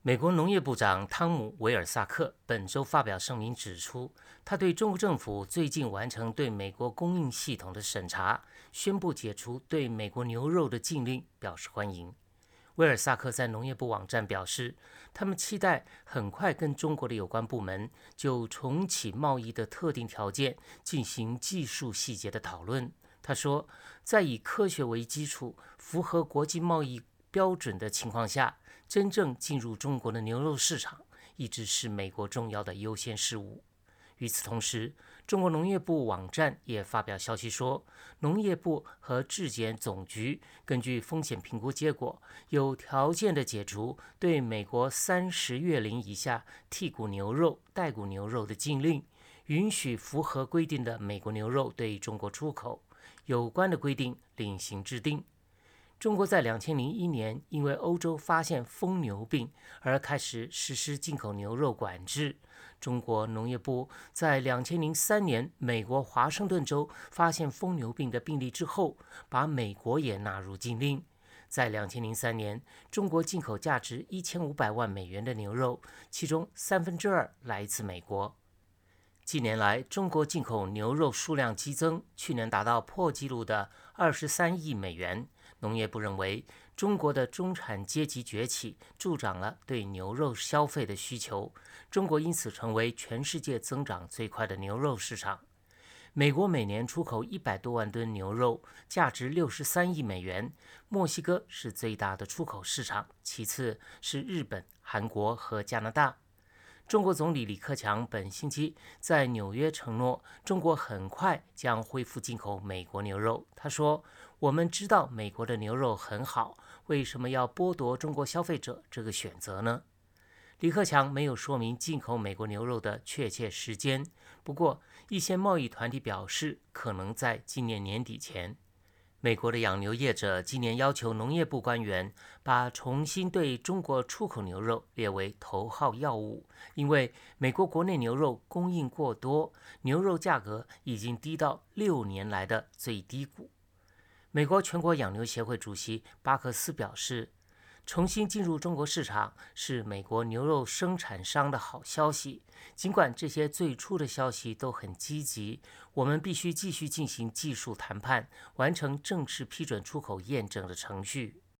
美国农业部长汤姆·韦尔萨克本周发表声明指出，他对中国政府最近完成对美国供应系统的审查，宣布解除对美国牛肉的禁令表示欢迎。威尔萨克在农业部网站表示，他们期待很快跟中国的有关部门就重启贸易的特定条件进行技术细节的讨论。他说，在以科学为基础、符合国际贸易标准的情况下，真正进入中国的牛肉市场一直是美国重要的优先事务。与此同时，中国农业部网站也发表消息说，农业部和质检总局根据风险评估结果，有条件的解除对美国30月龄以下剔骨牛肉、带骨牛肉的禁令，允许符合规定的美国牛肉对中国出口。有关的规定另行制定。中国在2001年因为欧洲发现疯牛病而开始实施进口牛肉管制。中国农业部在2003年美国华盛顿州发现疯牛病的病例之后，把美国也纳入禁令。在2003年，中国进口价值1500万美元的牛肉，其中2/3来自美国。近年来，中国进口牛肉数量激增，去年达到破纪录的23亿美元。农业部认为，中国的中产阶级崛起助长了对牛肉消费的需求，中国因此成为全世界增长最快的牛肉市场。美国每年出口100多万吨牛肉，价值63亿美元。墨西哥是最大的出口市场，其次是日本、韩国和加拿大。中国总理李克强本星期在纽约承诺，中国很快将恢复进口美国牛肉。他说：“我们知道美国的牛肉很好，为什么要剥夺中国消费者这个选择呢？”李克强没有说明进口美国牛肉的确切时间，不过一些贸易团体表示，可能在今年年底前。美国的养牛业者今年要求农业部官员把重新对中国出口牛肉列为头号要务，因为美国国内牛肉供应过多，牛肉价格已经低到6年来的最低谷。美国全国养牛协会主席巴克斯表示，重新进入中国市场是美国牛肉生产商的好消息。尽管这些最初的消息都很积极，我们必须继续进行技术谈判，完成正式批准出口验证的程序。